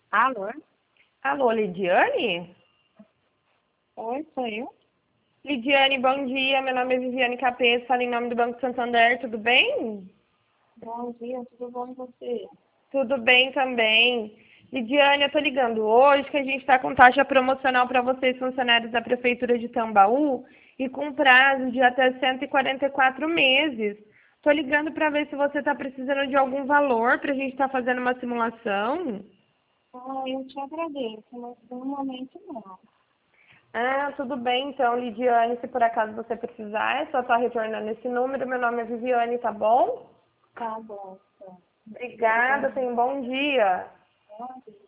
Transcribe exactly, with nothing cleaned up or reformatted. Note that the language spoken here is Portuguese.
Alô? Alô, Lidiane? Oi, sou eu. Lidiane, bom dia. Meu nome é Viviane Capês, falo em nome do Banco Santander, tudo bem? Bom dia, tudo bom com você? Tudo bem também. Lidiane, eu tô ligando hoje que a gente está com taxa promocional para vocês, funcionários da Prefeitura de Tambaú, e com prazo de até cento e quarenta e quatro meses. Tô ligando para ver se você está precisando de algum valor para a gente estar fazendo uma simulação. Ah, eu te agradeço, mas no momento não. Ah, tudo bem então, Lidiane, se por acaso você precisar, é só estar retornando esse número. Meu nome é Viviane, tá bom? Tá bom, então. Obrigada, Obrigada. tenha um bom dia. Bom dia.